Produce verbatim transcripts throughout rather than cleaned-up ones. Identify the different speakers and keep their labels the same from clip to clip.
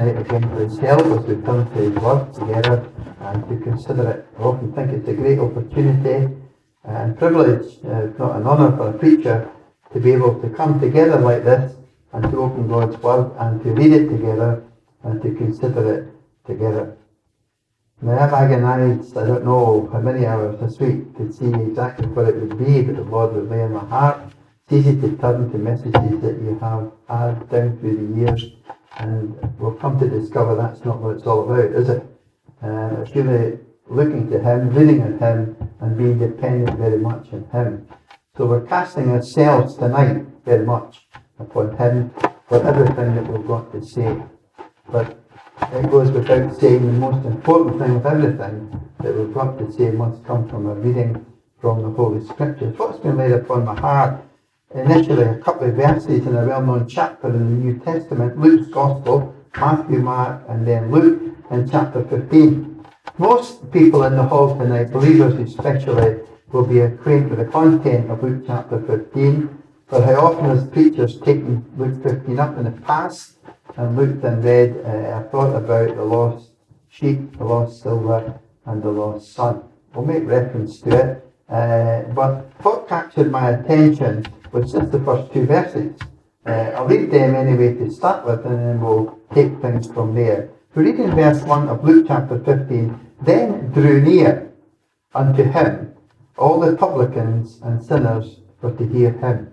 Speaker 1: tonight again for his help as we come to his word together and to consider it. I often think it's a great opportunity and privilege, uh, if not an honour for a preacher, to be able to come together like this and to open God's word and to read it together and to consider it together. Now I've agonised, I don't know how many hours this week to see exactly what it would be that the Lord would lay in my heart. It's easy to turn to messages that you have had down through the years, and we'll come to discover that's not what it's all about, is it? Uh, it's really looking to Him, reading on Him, and being dependent very much on Him. So we're casting ourselves tonight very much upon Him for everything that we've got to say. But it goes without saying the most important thing of everything that we've got to say must come from a reading from the Holy Scriptures. What's been laid upon my heart, initially a couple of verses in a well-known chapter in the New Testament, Luke's Gospel, Matthew, Mark, and then Luke in chapter fifteen. Most people in the hall tonight, believers especially, will be acquainted with the content of Luke chapter fifteen, but how often has preachers taken Luke fifteen up in the past and looked and read, uh, I thought about the lost sheep, the lost silver, and the lost son. We'll make reference to it, uh, but what captured my attention was just the first two verses. Uh, I'll read them anyway to start with, and then we'll take things from there. We read in verse one of Luke chapter fifteen, "Then drew near unto him all the publicans and sinners for to hear him."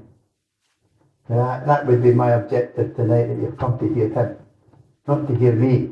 Speaker 1: Now, that would be my objective tonight, that you've come to hear Him, not to hear me.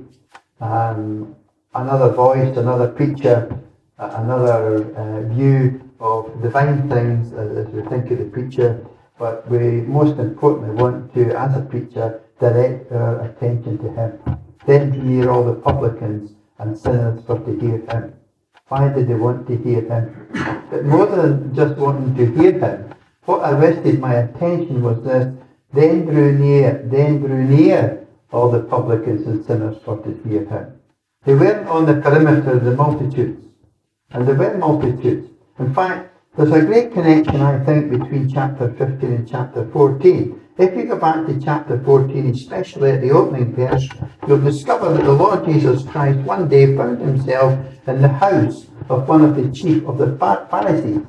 Speaker 1: Um, another voice, another preacher, uh, another uh, view of divine things as, as we think of the preacher, but we most importantly want to, as a preacher, direct our attention to Him. Then drew near all the publicans and sinners for to hear Him. Why did they want to hear Him? But more than just wanting to hear Him, what arrested my attention was this: then drew near, then drew near all the publicans and sinners for to hear Him. They weren't on the perimeter of the multitudes, and there were multitudes. In fact, there's a great connection, I think, between chapter fifteen and chapter fourteen. If you go back to chapter fourteen, especially at the opening verse, you'll discover that the Lord Jesus Christ one day found Himself in the house of one of the chief of the Pharisees.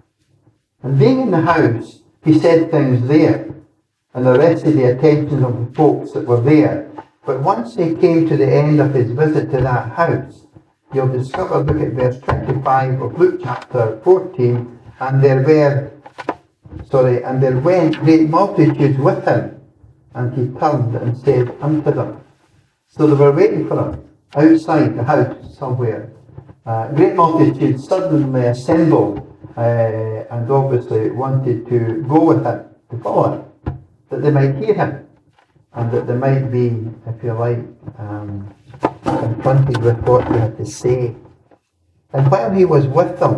Speaker 1: And being in the house, He said things there and arrested the attention of the folks that were there. But once He came to the end of His visit to that house, you'll discover, look at verse twenty-five of Luke chapter fourteen, and there were, sorry, and there went great multitudes with Him, and He turned and said unto them. So they were waiting for Him outside the house somewhere. Uh, great multitudes suddenly assembled, Uh, and obviously wanted to go with Him, to follow Him, that they might hear Him, and that they might be, if you like, um, confronted with what He had to say. And while He was with them,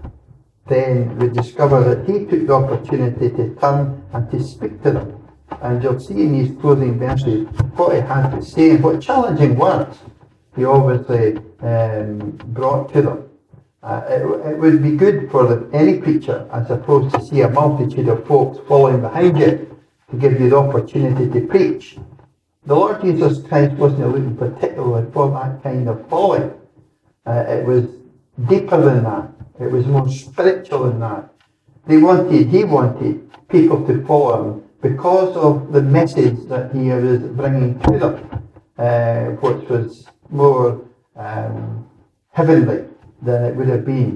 Speaker 1: then we discover that He took the opportunity to turn and to speak to them. And you'll see in these closing verses what He had to say, and what challenging words He obviously um, brought to them. Uh, it, it would be good for the, any preacher, I suppose, to see a multitude of folks following behind you to give you the opportunity to preach. The Lord Jesus Christ wasn't looking particularly for that kind of following. Uh, it was deeper than that. It was more spiritual than that. They wanted, He wanted people to follow Him because of the message that He was bringing to them, uh, which was more um, heavenly than it would have been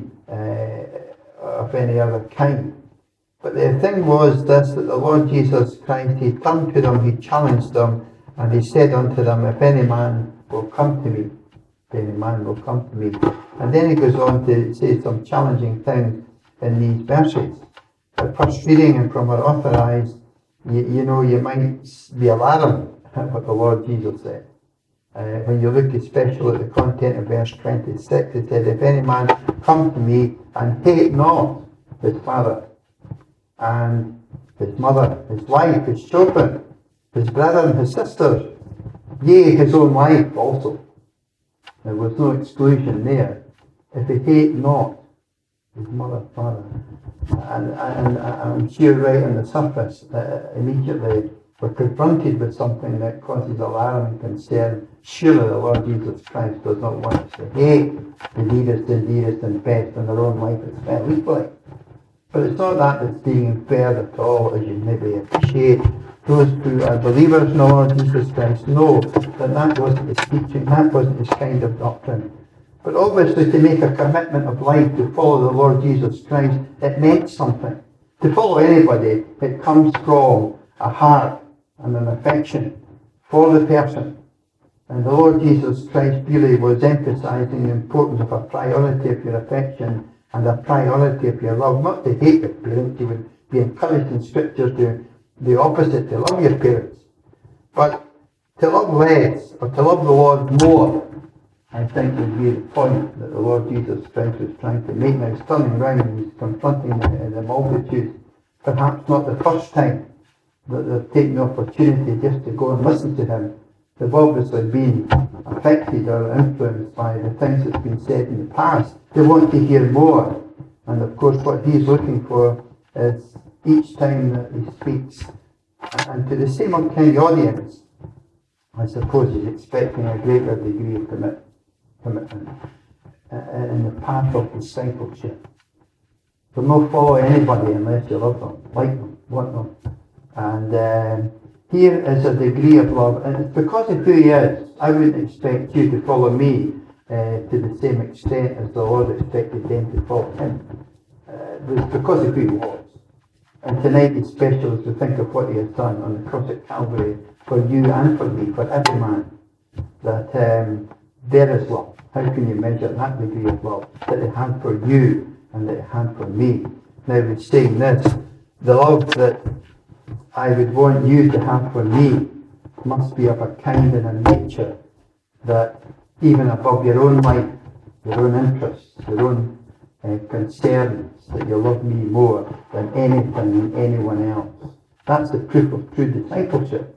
Speaker 1: uh, of any other kind. But the thing was this, that the Lord Jesus Christ, He turned to them, He challenged them, and He said unto them, if any man will come to me, if any man will come to me. And then He goes on to say some challenging things in these verses. But first reading and from our authorised, you, you know, you might be alarmed at what the Lord Jesus said. Uh, when you look especially at the content of verse twenty-six, it said, if any man come to me and hate not his father and his mother, his wife, his children, his brother and his sisters, yea, his own life also. There was no exclusion there. If he hate not his mother, father, and, and, and I'm sure right on the surface, uh, immediately we're confronted with something that causes alarm and concern, surely the Lord Jesus Christ does not want us to hate the nearest and dearest and best in their own life as well equally. But it's not that that's being inferred at all, as you maybe appreciate. Those who are believers in the Lord Jesus Christ know that that wasn't his teaching, that wasn't his kind of doctrine. But obviously to make a commitment of life to follow the Lord Jesus Christ, it meant something. To follow anybody, it comes from a heart and an affection for the person. And the Lord Jesus Christ really was emphasizing the importance of a priority of your affection and a priority of your love. Not to hate your parents, you would be encouraged in Scripture to the opposite, to love your parents. But to love less, or to love the Lord more, I think would be the point that the Lord Jesus Christ was trying to make. Now he's turning around and he's confronting the, the multitudes. Perhaps not the first time that they've taken the opportunity just to go and listen to him. They've obviously been affected or influenced by the things that's been said in the past. They want to hear more. And of course what he's looking for is each time that he speaks, and to the same kind of audience, I suppose he's expecting a greater degree of commit, commitment in the path of discipleship. You'll not follow anybody unless you love them, like them, want them. And um, here is a degree of love, and it's because of who he is. I wouldn't expect you to follow me uh, to the same extent as the Lord expected them to follow him. Uh, it's because of who he was. And tonight is special as we think of what he has done on the cross at Calvary for you and for me, for every man. That um, there is love. How can you measure that degree of love that he had for you and that he had for me? Now he's saying this, the love that I would want you to have for me must be of a kind and a nature that even above your own life, your own interests, your own uh, concerns, that you love me more than anything and anyone else. That's the proof of true discipleship,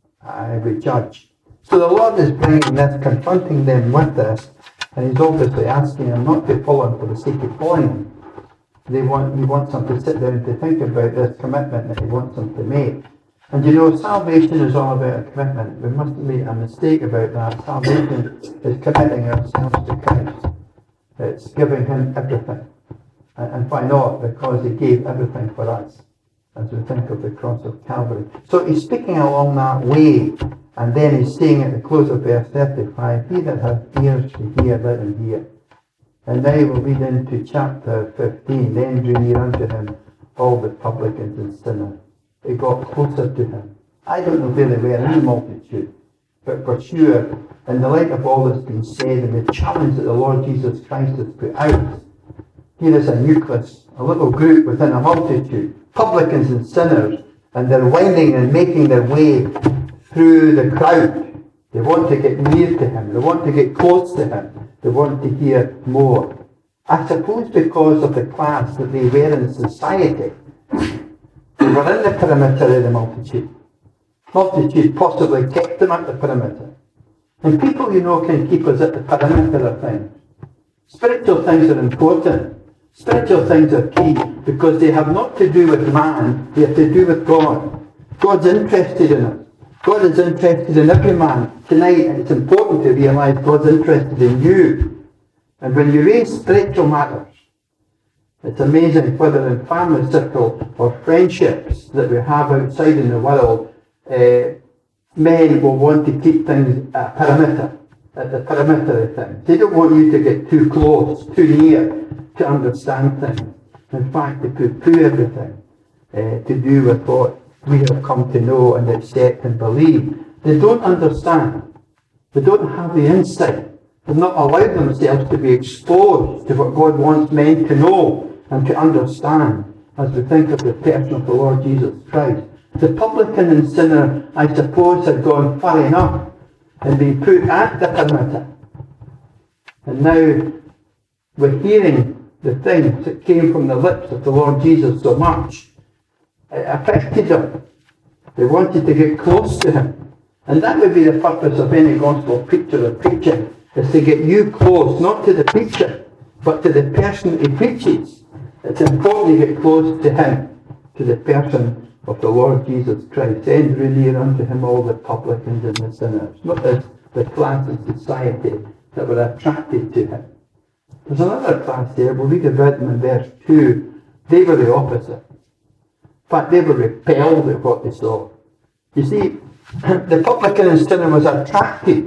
Speaker 1: I would judge. So the Lord is bringing this, confronting them with this, and he's obviously asking them not to follow him for the sake of following him. They want, he wants them to sit down to think about this commitment that he wants them to make. And you know, salvation is all about a commitment. We mustn't make a mistake about that. Salvation is committing ourselves to Christ. It's giving him everything. And, and why not? Because he gave everything for us, as we think of the cross of Calvary. So he's speaking along that way, and then he's saying at the close of verse thirty-five, he that hath ears to hear, let him hear. And now we'll read into chapter fifteen. Then drew near unto him all the publicans and sinners. They got closer to him. I don't know where they were in the multitude, but for sure, in the light of all that's been said and the challenge that the Lord Jesus Christ has put out, here is a nucleus, a little group within a multitude, publicans and sinners, and they're winding and making their way through the crowd. They want to get near to him. They want to get close to him. They want to hear more. I suppose because of the class that they were in society. They were in the perimeter of the multitude. Multitude possibly kept them at the perimeter. And people, you know, can keep us at the perimeter of things. Spiritual things are important. Spiritual things are key because they have not to do with man, they have to do with God. God's interested in us. God is interested in every man. Tonight, it's important to realise God's interested in you. And when you raise spiritual matters, it's amazing whether in family circle or friendships that we have outside in the world, uh, men will want to keep things at a perimeter, at the perimeter of things. They don't want you to get too close, too near to understand things. In fact, they poo-poo everything uh, to do with what we have come to know and accept and believe. They don't understand. They don't have the insight. They've not allowed themselves to be exposed to what God wants men to know and to understand as we think of the person of the Lord Jesus Christ. The publican and sinner, I suppose, had gone far enough and been put at the perimeter. And now we're hearing the things that came from the lips of the Lord Jesus so much. It affected them. They wanted to get close to him. And that would be the purpose of any gospel preacher or preaching, is to get you close, not to the preacher, but to the person he preaches. It's important to get close to him, to the person of the Lord Jesus Christ. Then drew near unto him all the publicans and the sinners. Notice the class in society that were attracted to him. There's another class there, we'll read about them in verse two. They were the opposite. In fact, they were repelled at what they saw. You see, the publican and sinner was attracted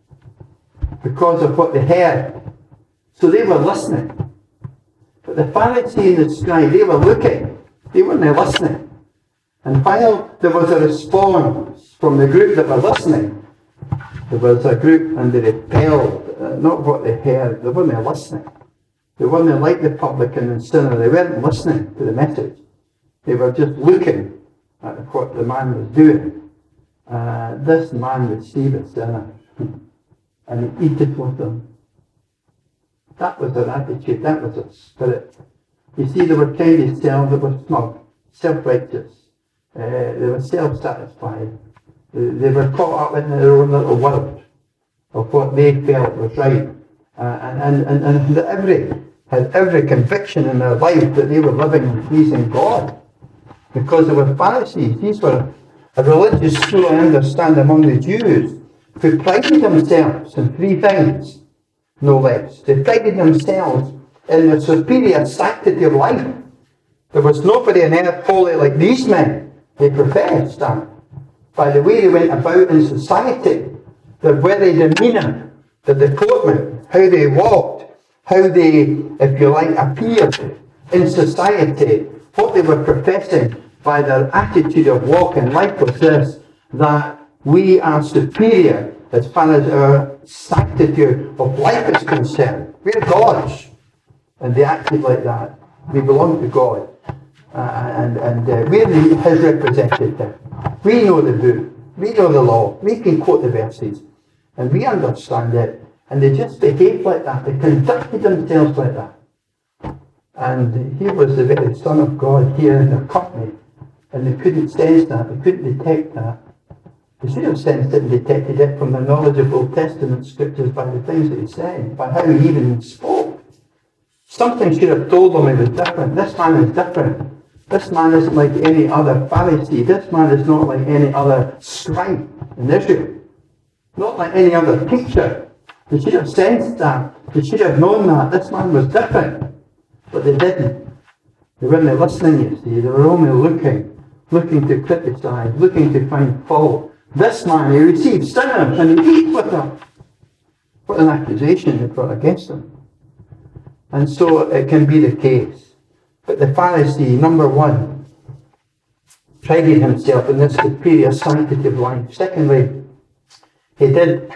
Speaker 1: because of what they heard. So they were listening. But the Pharisee and the scribe, they were looking. They weren't listening. And while there was a response from the group that were listening, there was a group and they repelled, uh, not what they heard, they weren't listening. They weren't like the publican and sinner, they weren't listening to the message. They were just looking at what the man was doing. Uh, this man received sinners and he eateth with them. That was their attitude, that was their spirit. You see, they were kind of self, they were smug, self-righteous. Uh, they were self-satisfied. They, they were caught up in their own little world of what they felt was right. Uh, and, and, and, and every, had every conviction in their life that they were living and pleasing God. Because they were Pharisees. These were a religious school, I understand, among the Jews, who prided themselves in three things, no less. They prided themselves in the superior sanctity of life. There was nobody on earth holy like these men. They professed that. By the way they went about in society, their very demeanour, their deportment, how they walked, how they, if you like, appeared in society, what they were professing by their attitude of walking life was this, that we are superior as far as our sanctity of life is concerned. We're God's. And they acted like that. We belong to God. Uh, and and uh, we're the, his representative. We know the book. We know the law. We can quote the verses. And we understand it. And they just behaved like that. They conducted themselves like that. And he was the very Son of God here in their company. And they couldn't sense that. They couldn't detect that. They should have sensed it and detected it from the knowledge of Old Testament scriptures by the things that he said, by how he even spoke. Something should have told them he was different. This man is different. This man isn't like any other Pharisee. This man is not like any other scribe in Israel. Not like any other teacher. They should have sensed that. They should have known that. This man was different. But they didn't. They weren't listening, you see. They were only looking, looking to criticize, looking to find fault. This man, he received sinners and he eats with them. What an accusation they brought against him. And so it can be the case. But the Pharisee, number one, prided himself in this superior sanctity of life. Secondly, he did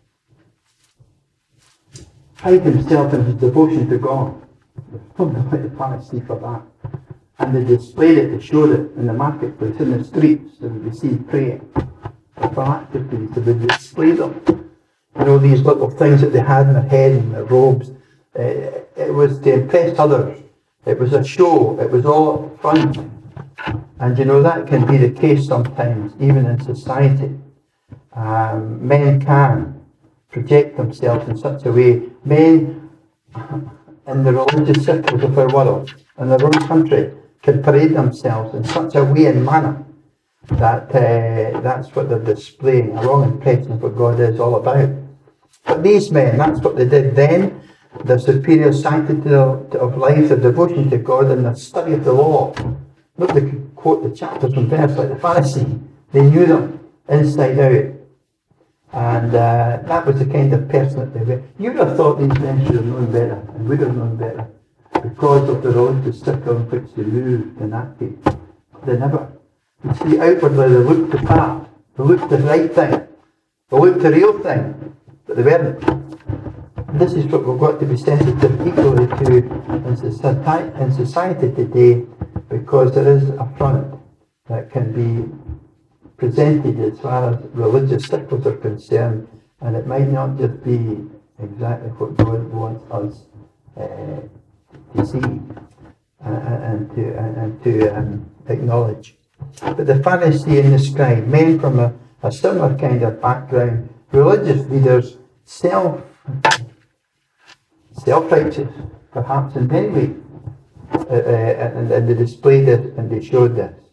Speaker 1: pride himself in his devotion to God. There's nothing like the Pharisee for that. And they displayed it, they showed it in the marketplace, in the streets. They would receive praying. The phylacteries, they would display them. You know, these little things that they had in their head and their robes. Uh, it was to impress others. It was a show. It was all up front. And you know, that can be the case sometimes, even in society. Um, men can project themselves in such a way. Men in the religious circles of our world, in their own country, can parade themselves in such a way and manner that uh, that's what they're displaying, a wrong impression of what God is all about. But these men, that's what they did then. The superior sanctity of life, the devotion to God, and the study of the law. Look, they could quote the chapters and verse like the Pharisee. They knew them inside out. And uh, that was the kind of person that they were. You would have thought these men should have known better, and would have known better, because of the religious circle in which they moved and acted. They never. You see, outwardly they looked the part, they looked the right thing, they looked the real thing, but they weren't. This is what we've got to be sensitive equally to in society, in society today, because there is a front that can be presented as far as religious circles are concerned, and it might not just be exactly what God wants us uh, to see uh, and to, and, and to um, acknowledge. But the Pharisee and the scribe, men from a, a similar kind of background, religious leaders, self self-righteous, perhaps in many ways, uh, uh, and, and they displayed this and they showed this.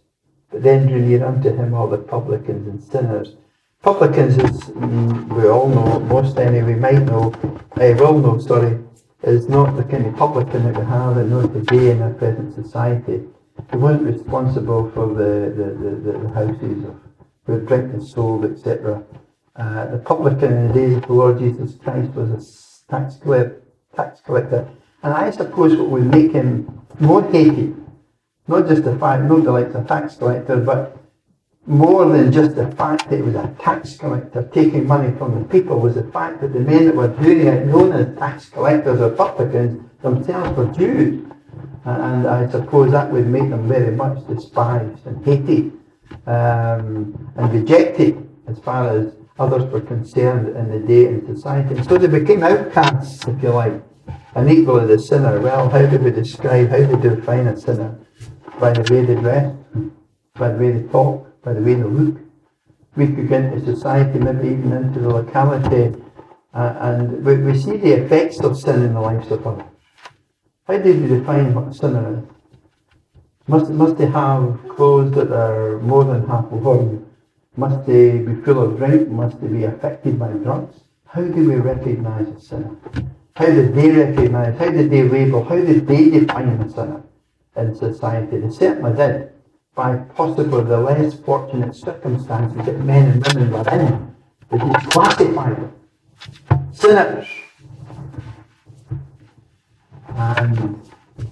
Speaker 1: But then drew near unto him all the publicans and sinners. Publicans is, mm, we all know, most anyway might know, I will know, sorry, is not the kind of publican that we have and know today in our present society. He wasn't responsible for the, the, the, the houses of where drink is sold, et cetera. Uh, the publican in the days of the Lord Jesus Christ was a tax collector, tax collector. And I suppose what would make him more hated, not just the fact, not the like a tax collector, but more than just the fact that he was a tax collector taking money from the people, was the fact that the men that were doing it, known as tax collectors or publicans, themselves were Jews. And I suppose that would make them very much despised and hated um, and rejected as far as others were concerned in the day in society. And so they became outcasts, if you like, and equally the sinner. Well, how do we describe, how do we define a sinner? By the way they dress, by the way they talk, by the way they look. We could go into society, maybe even into the locality, uh, and we, we see the effects of sin in the lives of others. How do you define what a sinner is? Must, must they have clothes that are more than half worn? Must they be full of drink? Must they be affected by drugs? How do we recognise a sinner? How did they recognise? How did they label? How did they define a sinner in society? They certainly did, by possibly the less fortunate circumstances that men and women were in. They just classified them. Sinners. And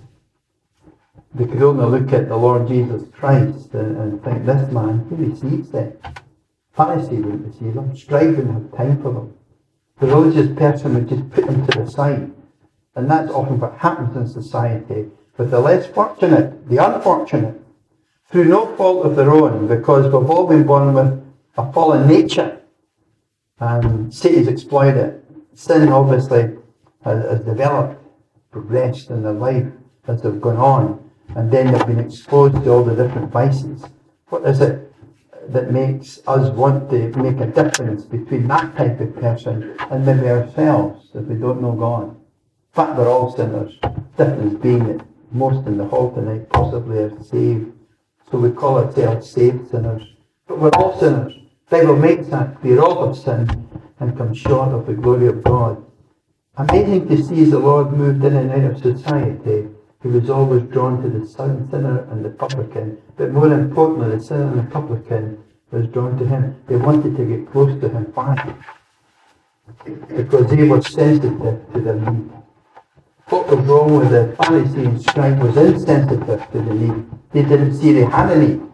Speaker 1: they could only look at the Lord Jesus Christ and, and think, this man, he receives them. Pharisee wouldn't receive them. Scribe wouldn't have time for them. The religious person would just put them to the side. And that's often what happens in society with the less fortunate, the unfortunate, through no fault of their own, because we've all been born with a fallen nature. And Satan's exploited it. Sin obviously has, has developed, progressed in their life as they've gone on, and then they've been exposed to all the different vices. What is it that makes us want to make a difference between that type of person and maybe ourselves if we don't know God? In fact, we're all sinners. Difference being that most in the hall tonight possibly are saved, so we call ourselves saved sinners. But we're all sinners. The Bible makes that clear. All have sinned and come short of the glory of God. Amazing to see as the Lord moved in and out of society, he was always drawn to the sinner and the publican. But more importantly, the sinner and the publican was drawn to him. They wanted to get close to him. Why? Because they were sensitive to their need. What was wrong with the Pharisee and scribe was insensitive to the need. They didn't see they had a need.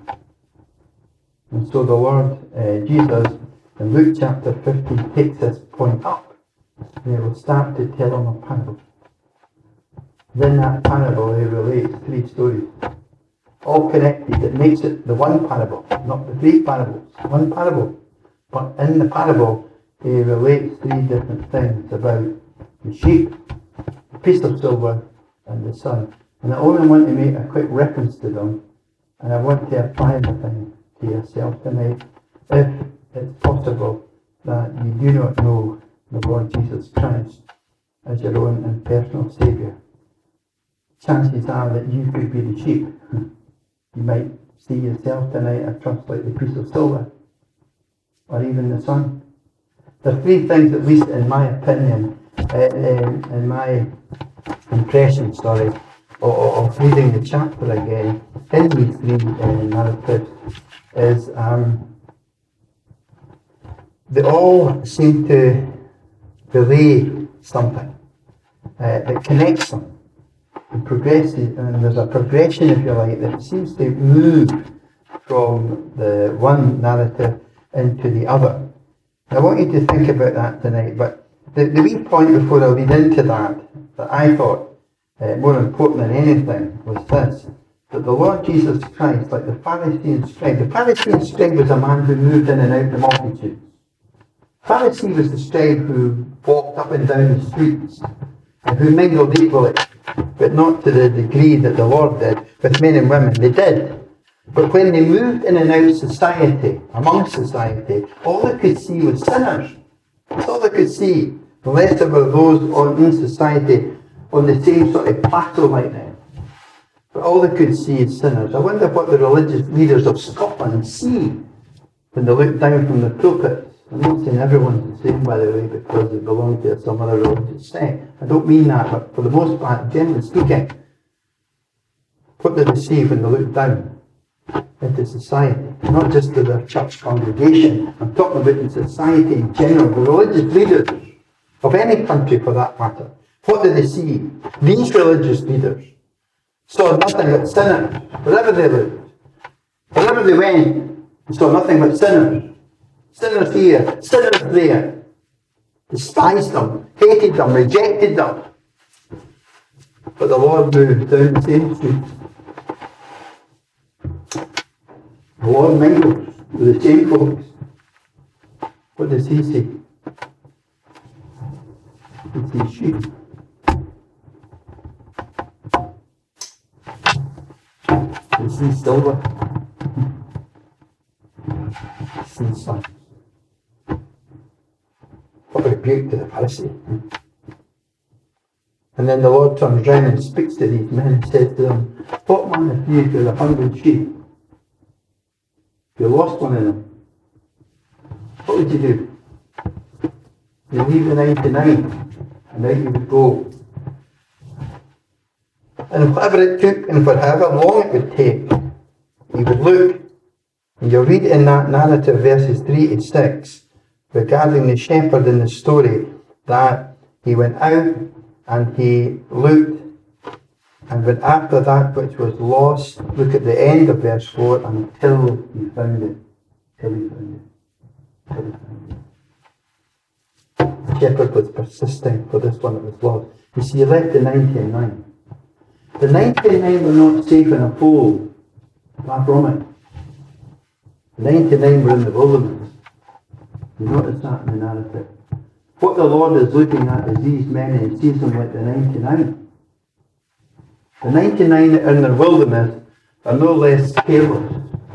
Speaker 1: And so the Lord uh, Jesus in Luke chapter fifteen takes this point up. And he will start to tell them a parable. Then that parable he relates three stories, all connected. It makes it the one parable, not the three parables. One parable. But in the parable he relates three different things about the sheep, the piece of silver, and the son. And I only want to make a quick reference to them, and I want to apply the thing to yourself tonight. If it's possible that you do not know the Lord Jesus Christ as your own and personal Saviour, chances are that you could be the sheep. You might see yourself tonight, I trust, like the piece of silver, or even the sun. There are three things, at least in my opinion, uh, in, in my impression, sorry, of, of reading the chapter again, in these three uh, narratives, is um, they all seem to relay something uh, that connects them. And progresses, and there's a progression, if you like, that seems to move from the one narrative into the other. I want you to think about that tonight, but the, the wee point before I lead into that, that I thought uh, more important than anything, was this, that the Lord Jesus Christ, like the Pharisee and scribe, the Pharisee and scribe was a man who moved in and out the multitudes. Pharisee was the scribe who walked up and down the streets, and who mingled equally, but not to the degree that the Lord did with men and women. They did. But when they moved in and out of society, among society, all they could see was sinners. That's all they could see. The lesser were those on, in society on the same sort of plateau like them. but all they could see is sinners. I wonder what the religious leaders of Scotland see when they look down from the pulpits. I'm not saying everyone's the same, by the way, because they belong to some other religious sect. I don't mean that, but for the most part, generally speaking, what do they see when they look down into society? Not just to their church congregation. I'm talking about in society in general, the religious leaders of any country for that matter. What do they see? These religious leaders saw nothing but sinners. Wherever they lived, wherever they went, they saw nothing but sinners. Sinners here, sinners there. Despised them, hated them, rejected them. But the Lord moved down the same street. The Lord mingles with the same folks. What does he see? He sees sheep. He sees silver. He sees sun. What a rebuke to the Pharisee. And then the Lord turns round and speaks to these men and says to them, what man of you to the hundred sheep? If you lost one of them, what would you do? You leave the ninety-nine, and out you would go. And whatever it took, and for however long it would take, you would look, and you'll read in that narrative, verses three to six, regarding the shepherd in the story, that he went out and he looked, and went after that which was lost. Look at the end of verse four, until he found it. Till he found it. Till he found it. The shepherd was persisting for this one that was lost. You see, he left the ninety-nine. The ninety-nine were not safe in a fold. Far from it. The ninety-nine were in the wilderness. You notice that in the narrative. What the Lord is looking at is these men, and he sees them like the ninety-nine. The ninety-nine that are in the wilderness are no less careless.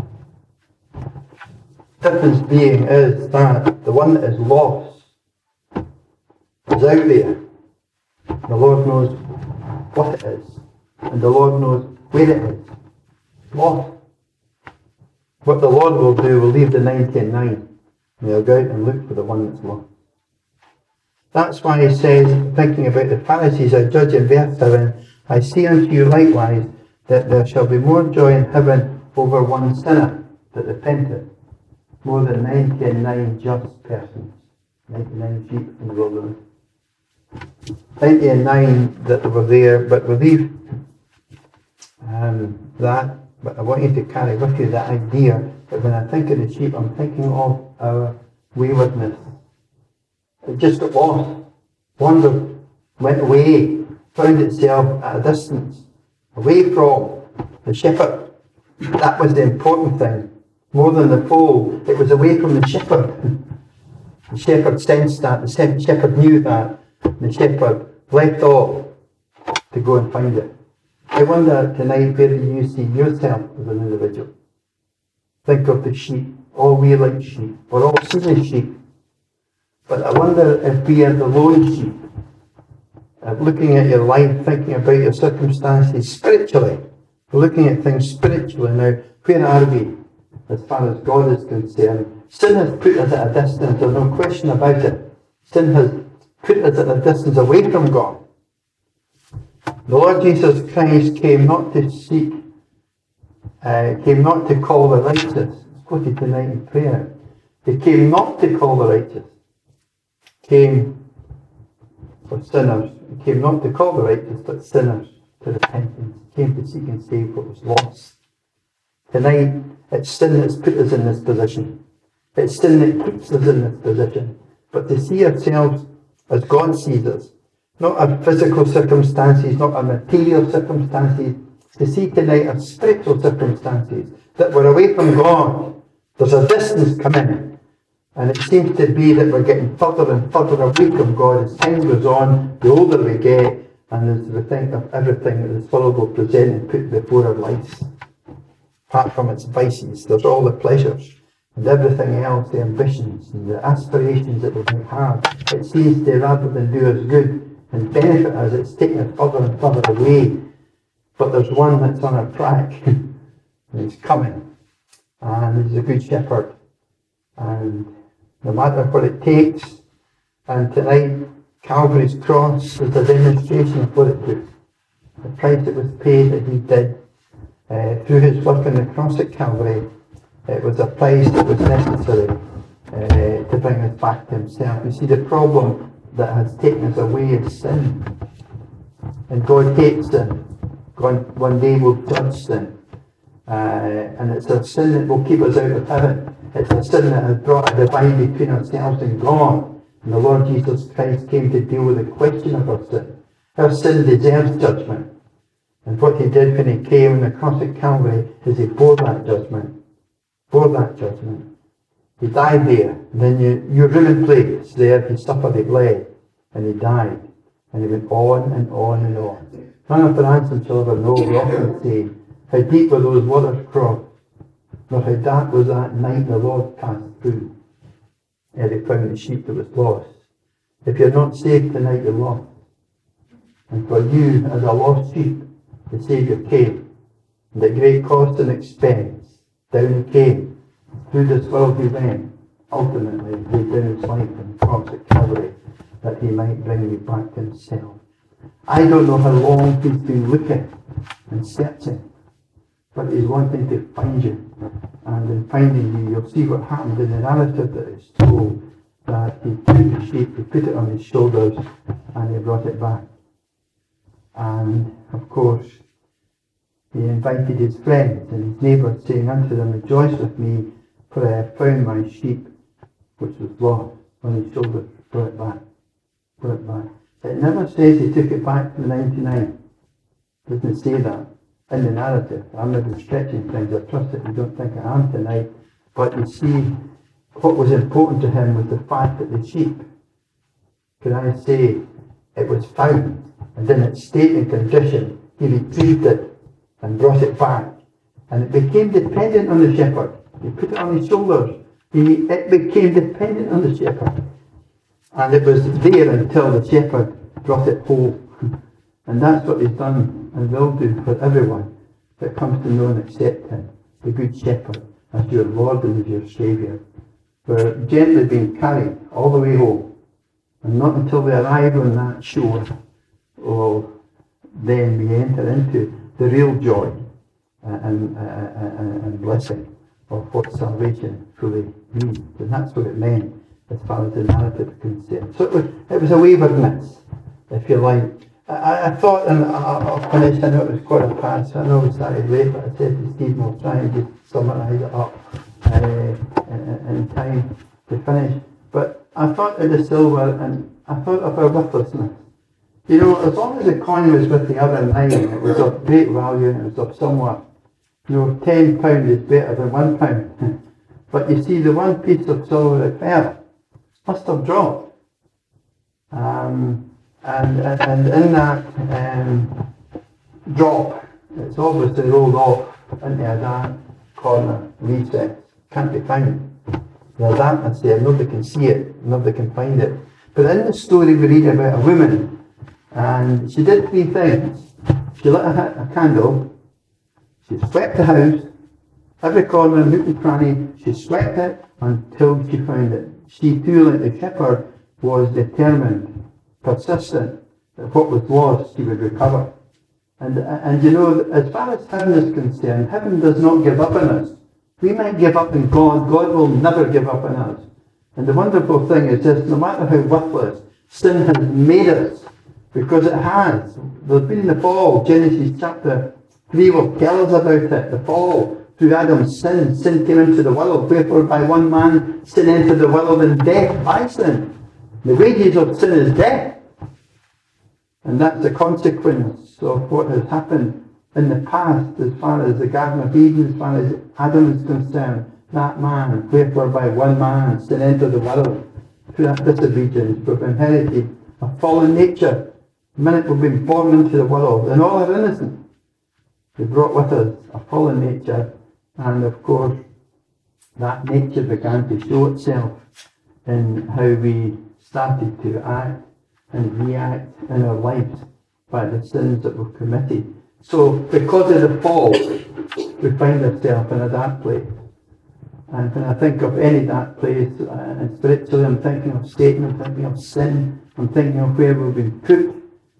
Speaker 1: The difference being is that the one that is lost is out there. The Lord knows what it is, and the Lord knows where it is. Lost. What the Lord will do, will leave the ninety-nine, and he'll go out and look for the one that's lost. That's why he says, thinking about the Pharisees, I judge in verse seven, I say unto you likewise, that there shall be more joy in heaven over one sinner that repenteth, more than ninety-nine just persons, ninety-nine sheep in the wilderness. ninety-nine that were there, but we leave um, that, but I want you to carry with you the idea that when I think of the sheep, I'm thinking of our waywardness. It just got lost, wandered, went away, found itself at a distance, away from the shepherd. That was the important thing. More than the fold, it was away from the shepherd. The shepherd sensed that, the shepherd knew that, the shepherd left off to go and find it. I wonder tonight, where do you see yourself as an individual? Think of the sheep. All we like sheep. We're all seen as sheep. But I wonder if we are the lone sheep, uh, looking at your life, thinking about your circumstances spiritually, looking at things spiritually now, where are we as far as God is concerned? Sin has put us at a distance, there's no question about it. Sin has put us at a distance away from God. The Lord Jesus Christ came not to seek, uh, came not to call the righteous. It's quoted tonight in prayer. He came not to call the righteous. Came for sinners. He came not to call the righteous, but sinners to repentance. He came to seek and save what was lost. Tonight, it's sin that's put us in this position. It's sin that keeps us in this position. But to see ourselves as God sees us, not our physical circumstances, not our material circumstances, to see tonight our spiritual circumstances, that we're away from God. There's a distance coming. And it seems to be that we're getting further and further away from God as time goes on, the older we get, and as we think of everything that this world will present and put before our lives. Apart from its vices, there's all the pleasures and everything else, the ambitions and the aspirations that we may have. It seems to, rather than do us good and benefit us, it's taking us further and further away but there's one that's on a track, and he's coming, and he's a good shepherd, and no matter what it takes, and tonight, Calvary's cross is a demonstration of what it took. The price that was paid that he did uh, through his work on the cross at Calvary, it was a price that was necessary uh, to bring us back to himself. You see, the problem that has taken us away is sin. And God hates sin. God one day will judge sin. Uh, and it's a sin that will keep us out of heaven. It's a sin that has brought a divide between ourselves and God. And the Lord Jesus Christ came to deal with the question of our sin. Our sin deserves judgment. And what he did when he came on the cross at Calvary is he bore that judgment. Bore that judgment. He died there. And then you, you room and place there, he suffered, he bled, and he died. And he went on and on and on. None of the ransom shall ever know. We often say, how deep were those waters crossed, nor how dark was that night the Lord passed through, ere he found the sheep that was lost. If you're not saved tonight, you're lost. And for you, as a lost sheep, the Saviour came. And at great cost and expense, down he came. Through this world he went. Ultimately, he laid down his life on the cross at Calvary, that he might bring you back to himself. I don't know how long he's been looking and searching, but he's wanting to find you. And in finding you, you'll see what happened in the narrative that is told, that he took the sheep, he put it on his shoulders, and he brought it back. And, of course, he invited his friends and his neighbours, saying unto them, rejoice with me, for I have found my sheep, which was lost, on his shoulders. Brought it back. Brought it back. It never says he took it back to the ninety-nine. It doesn't say that in the narrative. I'm not stretching things. I trust that you don't think I am tonight. But you see, what was important to him was the fact that the sheep, can I say, it was found. And in its state and condition, he retrieved it and brought it back. And it became dependent on the shepherd. He put it on his shoulders. He, it became dependent on the shepherd. And it was there until the shepherd brought it home. And that's what he's done and will do for everyone that comes to know and accept him, the Good Shepherd, as your Lord and as your Saviour. We're gently being carried all the way home. And not until we arrive on that shore will then we enter into the real joy and, uh, and, and blessing of what salvation truly means. And that's what it meant as far as the narrative is concerned. So it was, it was a waywardness, if you like. I, I thought, and I'll finish, I know it was quarter past, so I know we started late, but I said to Stephen, we'll try and just summarise it up uh, in, in time to finish. But I thought of the silver, and I thought of our worthlessness. You know, as long as the coin was with the other nine, it was of great value and it was of somewhat. You know, ten pound is better than one pound. But you see, the one piece of silver that fell must have dropped. Um, and, and, and in that um, drop, it's obviously rolled off into a dark corner, recess, can't be found. There's darkness there, nobody can see it, nobody can find it. But in the story we read about a woman, and she did three things. She lit a, a candle, she swept the house, every corner, nook and cranny, she swept it until she found it. She too, like the shepherd, was determined, persistent, that what was lost she would recover. And, and you know, as far as heaven is concerned, heaven does not give up on us. We might give up on God, God will never give up on us. And the wonderful thing is this, no matter how worthless sin has made us, because it has. There's been the fall. Genesis chapter three will tell us about it. The fall. Through Adam's sin, sin came into the world. Wherefore by one man sin entered the world, and death by sin. The wages of sin is death. And that's the consequence of what has happened in the past as far as the Garden of Eden, as far as Adam is concerned. That man, wherefore by one man sin entered the world. Through that disobedience, we've inherited a fallen nature. The minute we've been born into the world, and all are innocent, we brought with us a fallen nature, and of course that nature began to show itself in how we started to act and react in our lives by the sins that we've committed. So because of the fall, we find ourselves in a dark place. And when I think of any dark place, uh, and spiritually, I'm thinking of Satan, I'm thinking of sin, I'm thinking of where we've been put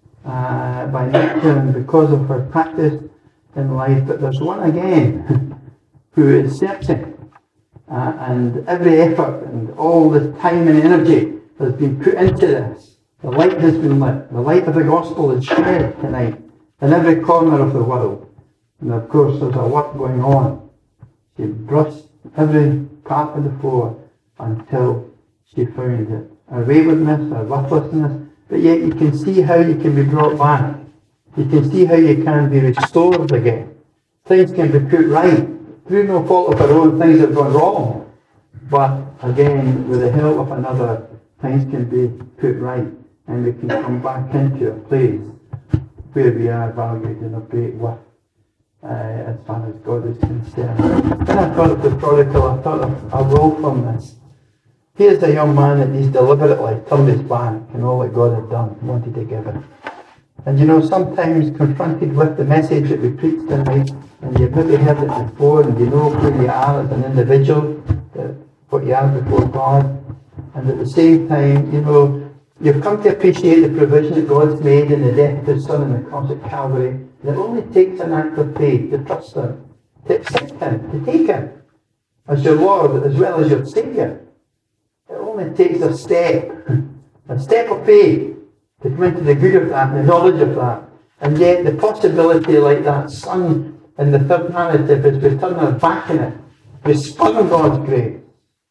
Speaker 1: uh, by nature and because of our practice in life. But there's one again who is searching. Uh, and every effort and all the time and energy has been put into this. The light has been lit. The light of the gospel is shared tonight in every corner of the world. And of course there's a work going on. She brushed every part of the floor until she found it. Our waywardness, our worthlessness, but yet you can see how you can be brought back. You can see how you can be restored again. Things can be put right. Through no fault of our own, things have gone wrong. But again, with the help of another, things can be put right, and we can come back into a place where we are valued and of great worth, uh, as far as God is concerned. When I thought of the prodigal, I thought of a role from this. Here's a young man that he's deliberately turned his back on all that God had done, wanted to give him. And you know, sometimes confronted with the message that we preached tonight, and you've maybe heard it before, and you know who you are as an individual, that what you are before God, and at the same time, you know, you've come to appreciate the provision that God's made in the death of His Son on the cross at Calvary, and it only takes an act of faith to trust Him, to accept Him, to take Him as your Lord as well as your Saviour. It only takes a step, a step of faith, to come into the good of that, the knowledge of that. And yet the possibility, like that son in the third narrative, is we turn our back on it. We spurn God's grace.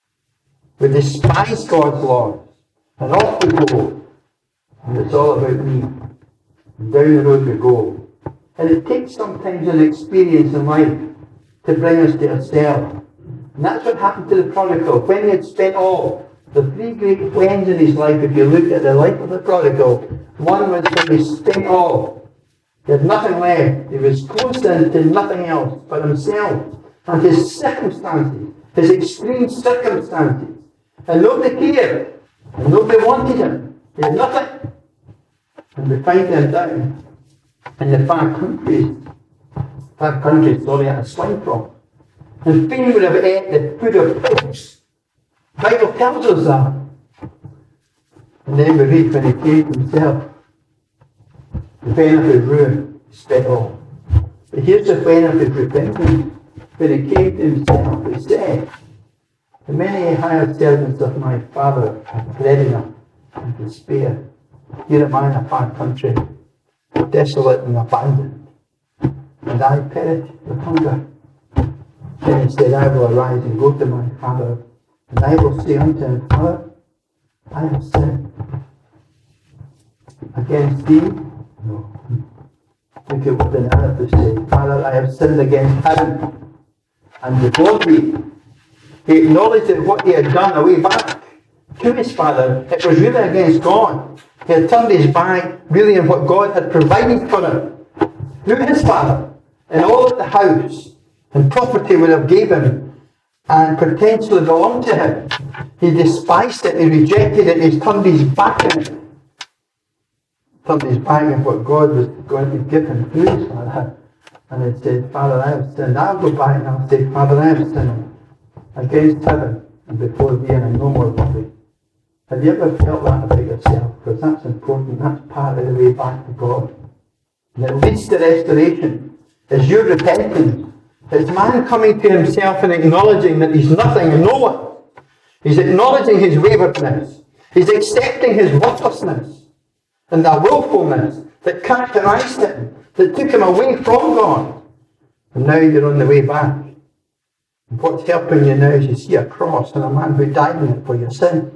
Speaker 1: We despise God's laws. And off we go. And it's all about me. And down the road we go. And it takes sometimes an experience in life to bring us to ourselves. And that's what happened to the prodigal. When he had spent all, the three great whens in his life, if you look at the life of the prodigal, one was when he spent all. He had nothing left. He was closed in to nothing else but himself and his circumstances, his extreme circumstances. And nobody cared. And nobody wanted him. He had nothing. And we find him down in the far countries, far countries, sorry, at a swine crop. And Spain would have ate the food of pigs. The Bible tells us that. And then we read when he came to himself, the benefit of ruin, he spent all. But here's the benefit of repentance. When he came to himself, he said, the many hired servants of my father have bread enough and to spare. Here am I in a far country, desolate and abandoned, and I perish with hunger. Then he said, I will arise and go to my father, and I will say unto him, Father, I have sinned against thee. No. Look at what the narrative says. Father, I have sinned against heaven and before thee. He acknowledged that what he had done away back to his father, it was really against God. He had turned his back really on what God had provided for him through his father, and all that the house and property would have given him and potentially belonged to him. He despised it, he rejected it, he turned his back on it. Turned his back on what God was going to give him through his father. And he said, Father, I have sinned. I'll go back and I'll say, Father, I have sinned against heaven and before thee, and I'm no more worthy. Have you ever felt that about yourself? Because that's important. That's part of the way back to God. And it leads to restoration. It's your repentance. It's man coming to himself and acknowledging that he's nothing and no one. He's acknowledging his waywardness. He's accepting his worthlessness and the willfulness that characterized him, that took him away from God. And now you're on the way back. And what's helping you now is you see a cross and a man who died on it for your sin.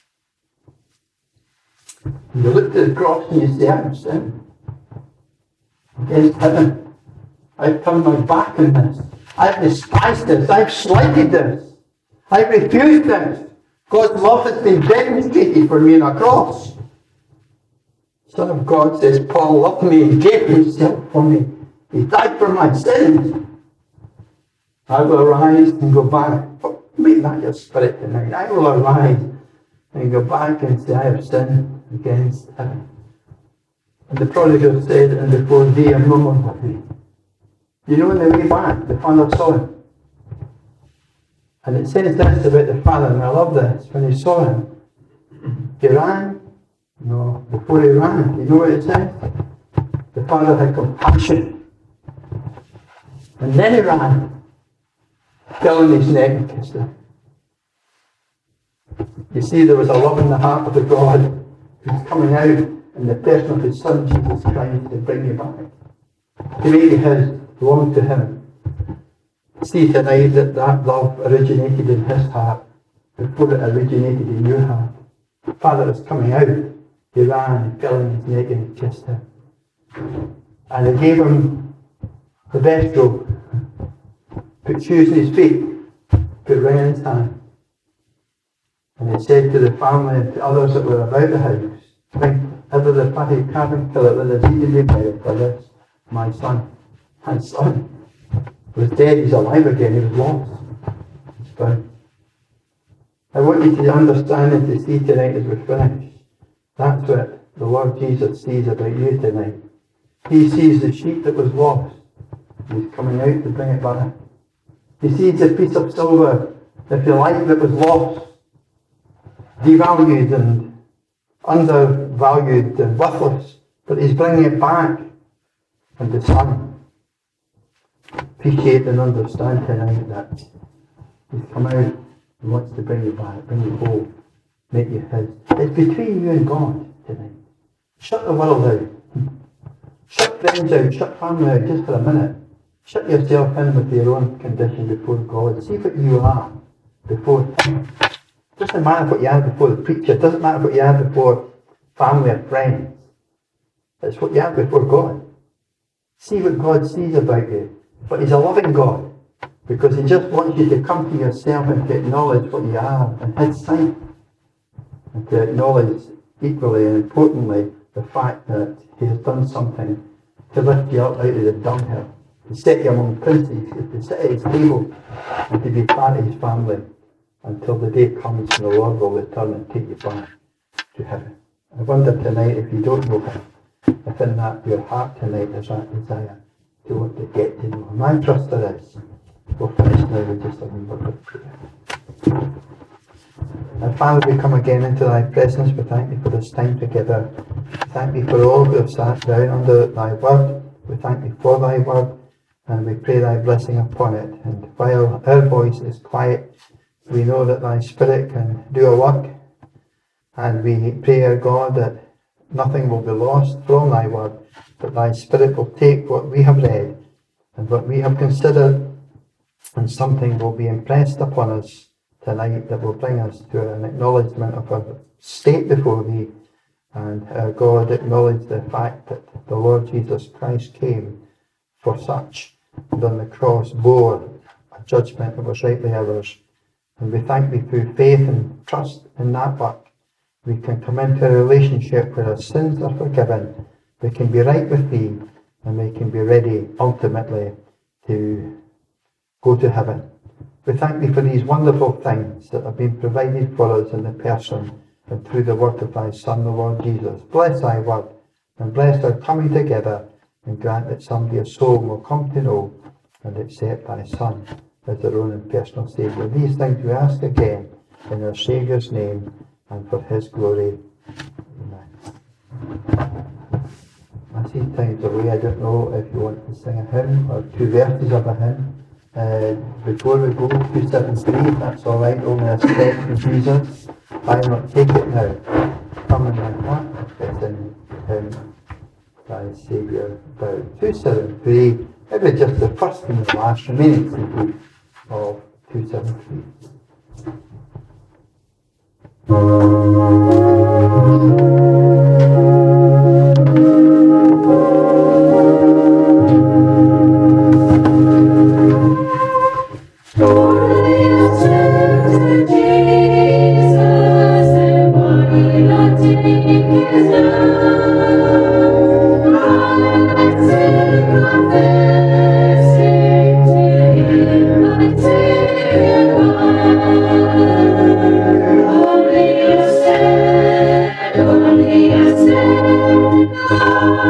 Speaker 1: And you look at the cross and you say, I've sinned against heaven. I've turned my back on this. I've despised this. I've slighted this. I've refused this. God's love has been demonstrated for me on a cross. Son of God, says Paul, loved me and gave himself for me. He died for my sins. I will arise and go back. Make that your spirit tonight. I will arise and go back and say, I have sinned against heaven. And the prodigal said, and before thee I'm no more with thee. You know, on the way back, the father saw him. And it says this about the father, and I love this. When he saw him, he ran. No, before he ran, you know what it says? The father had compassion. And then he ran, fell on his neck and kissed him. You see, there was a love in the heart of the God who's coming out in the person of his Son, Jesus Christ, to bring you back. To make you his, belong to him. See tonight that that love originated in his heart before it originated in your heart. The Father is coming out. He ran, he fell on his neck and he kissed him. And he gave him the best robe, put shoes in his feet, put ring in his hand. And he said to the family and to others that were about the house, bring ever the fatty carving fillet with a seed in the bread for this, my son. My son was dead, he's alive again, he was lost. He's found. I want you to understand and to see tonight as we finish. That's what the Lord Jesus sees about you tonight. He sees the sheep that was lost. He's coming out to bring it back. He sees a piece of silver, if you like, that was lost, devalued and undervalued and worthless, but he's bringing it back. And the Son, appreciate and understand tonight that he's come out and wants to bring you back, bring you home, make you his. It's between you and God tonight. Shut the world out. Shut friends out, shut family out just for a minute. Shut yourself in with your own condition before God. See what you are before him. It doesn't matter what you are before the preacher. It doesn't matter what you are before family or friends. It's what you are before God. See what God sees about you. But he's a loving God. Because he just wants you to come to yourself and to acknowledge what you are in his sight. And to acknowledge equally and importantly the fact that he has done something to lift you up out of the dunghill. To set you among princes. To sit at his table. And to be part of his family. Until the day comes and the Lord will return and take you back to heaven. I wonder tonight if you don't know him, if in that your heart tonight is that desire to want to get to know him. My trust there is. We'll finish now with just a wee word of prayer. And Father, we come again into thy presence. We thank you for this time together. We thank you for all who have sat down under thy word. We thank you for thy word. And we pray thy blessing upon it. And while our voice is quiet, we know that thy Spirit can do a work, and we pray, our God, that nothing will be lost from thy word, but thy Spirit will take what we have read and what we have considered, and something will be impressed upon us tonight that will bring us to an acknowledgement of our state before thee, and our God, acknowledge the fact that the Lord Jesus Christ came for such, and on the cross bore a judgment that was rightly ours. And we thank thee through faith and trust in that work. We can come into a relationship where our sins are forgiven. We can be right with thee, and we can be ready ultimately to go to heaven. We thank thee for these wonderful things that have been provided for us in the person and through the work of thy Son, the Lord Jesus. Bless thy word and bless our coming together, and grant that someday a soul will come to know and accept thy Son as their own and personal Saviour. These things we ask again in our Saviour's name and for his glory. Amen. I see time's away. I don't know if you want to sing a hymn or two verses of a hymn. Uh, before we go, two seventy-three, if that's all right, only a step from Jesus. I will not take it now. Come in my heart, it's in hymn, thy Saviour about two seventy-three. Maybe just the first and the last remaining simple of two seventy-three.
Speaker 2: Only a